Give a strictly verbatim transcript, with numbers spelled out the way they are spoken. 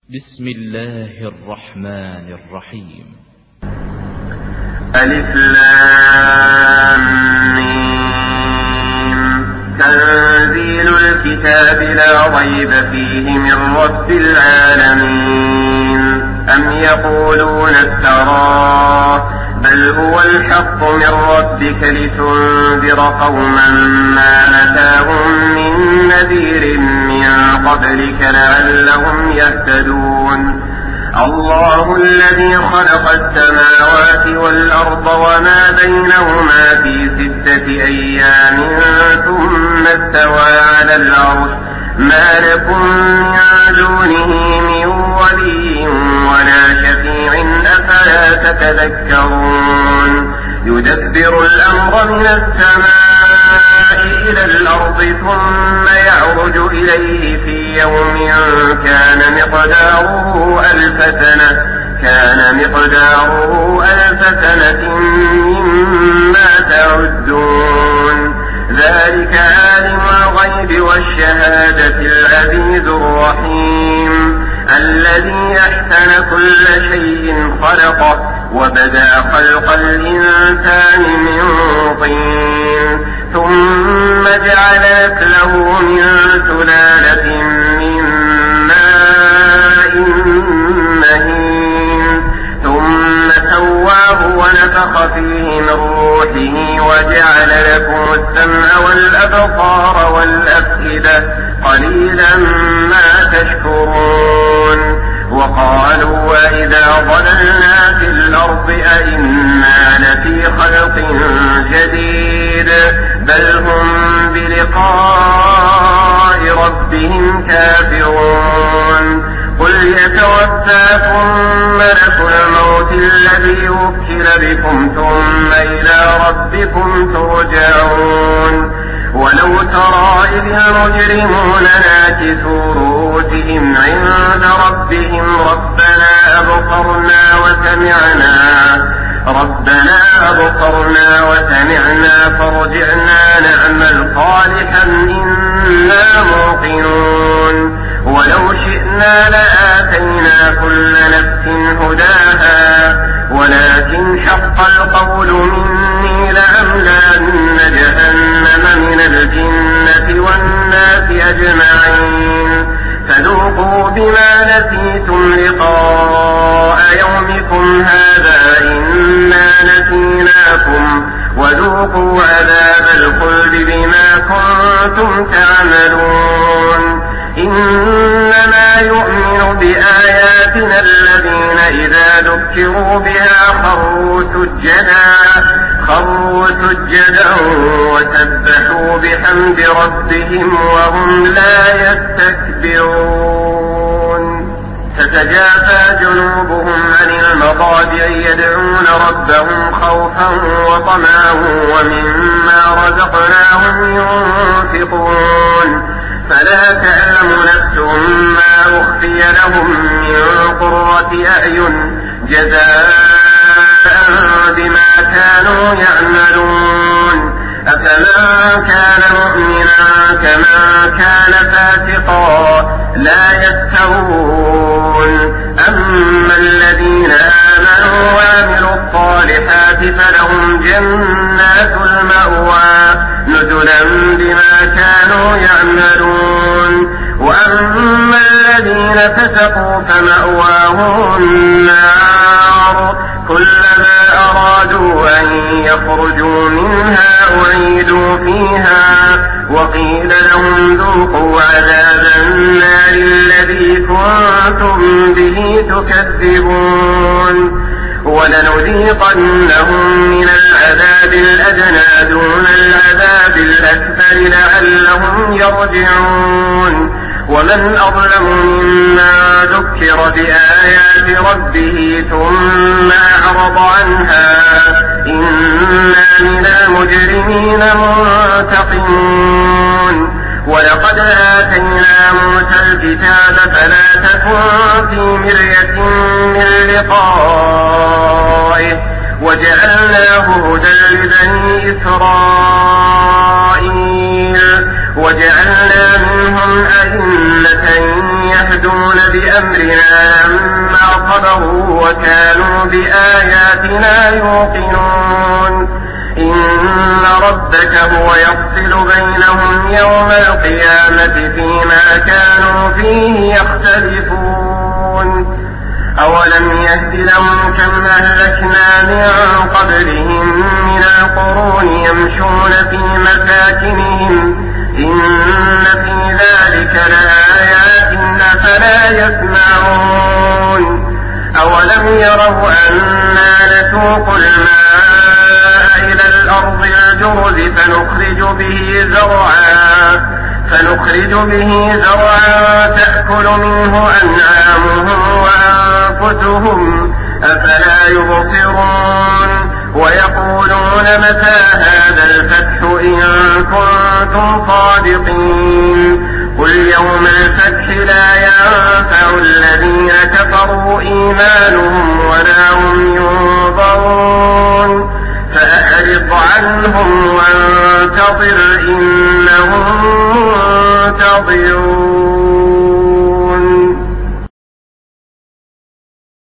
بسم الله الرحمن الرحيم. ألف لام ميم. تنزيل الكتاب لا ريب فيه من رب العالمين. أم يقولون افتراه بل هو الحق من ربك لتنذر قوما ما أتاهم من نذير من قبلك لعلهم يهتدون. الله الذي خلق السماوات والأرض وما بينهما في ستة أيام ثم استوى على العرش ما لكم من دونه من ولي ولا شفيع أفلا تتذكرون. يدبر الأمر من السماء إلى الأرض ثم يعرج إليه في يوم كان مقداره ألف سنة كان مقداره ألف سنة مما تعدون. ذلك عالم الغيب والشهادة العزيز الرحيم الذي أحسن كل شيء خلقه وبدأ خلق الإنسان من طين ثم جعل نسله من سلالة من ماء مهين ثم سواه ونفخ فيه من روحه وجعل لكم السمع والأبصار والأفئدة قليلا ما تشكرون. وقالوا وإذا ضللنا في الأرض أئنا لفي خلق جديد بل هم بلقاء ربهم كافرون. قل يتوفاكم ملك الموت الذي وكل بكم ثم إلى ربكم ترجعون. ولو ترى إذ المجرمون ناكسوا رؤوسهم عند ربهم ربنا أبصرنا وسمعنا ربنا أبصرنا وسمعنا فارجعنا نعمل صالحا إنا موقنون. ولو شئنا لآتينا كل نفس هداها ولكن حق القول مني لأملأن جهنم من الجنة والناس أجمعين. فذوقوا بما نسيتم لقاء يومكم هذا إنا نسيناكم وذوقوا عذاب الخلد بما كنتم تعملون. إنما يؤمن بآياتنا الذين إذا ذكروا بها خروا سجدا خروا سجدا وسبحوا بحمد ربهم وهم لا يستكبرون. تتجافى جنوبهم عن المضاجع يدعون ربهم خوفا وطمعا ومما رزقناهم ينفقون. فلا تعلم نفس ما أخفي لهم من قرة أعين جزاء بما كانوا يعملون. أفمن كان مؤمنا كمن كان فاسقا لا يستوون. أما الذين آمنوا وعملوا الصالحات فلهم جنات المأوى نزلا بما كانوا يعملون. وأما الذين فسقوا فمأواهم النار كلما أرادوا أن يخرجوا منها أعيدوا فيها وقيل لهم ذوقوا عذاب النار الذي كنتم به تكذبون. ولنذيقنهم من العذاب الأدنى دون العذاب الأكبر لعلهم يرجعون. ومن أظلم مما ذكر بآيات ربه ثم أعرض عنها إنا من المجرمين منتقمون. ولقد آتينا موسى الكتاب فلا تكن في مرية من لقائه وجعلناه هدى لبني إسرائيل وجعلنا منهم أئمة يهدون يهدون بأمرنا لما صبروا وكانوا بآياتنا يوقنون إن ربك هو يفصل بينهم يوم القيامة فيما كانوا فيه يختلفون أولم يهد لهم كم أهلكنا من قبلهم من القرون يمشون في مساكنهم إن في ذلك لآيات أفلا يسمعون أولم يروا أنا نسوق الماء إلى الأرض الجرز فنخرج به زرعا فنخرج به زرعا تأكل منه أنعامهم وأنفسهم أفلا يبصرون ويقولون متى هذا الفتح إن كنتم صادقين قل يوم الفتح لا ينفع الذين كفروا إيمانهم ولا هم ينظرون فأعرض عنهم وانتظر إنهم منتظرون.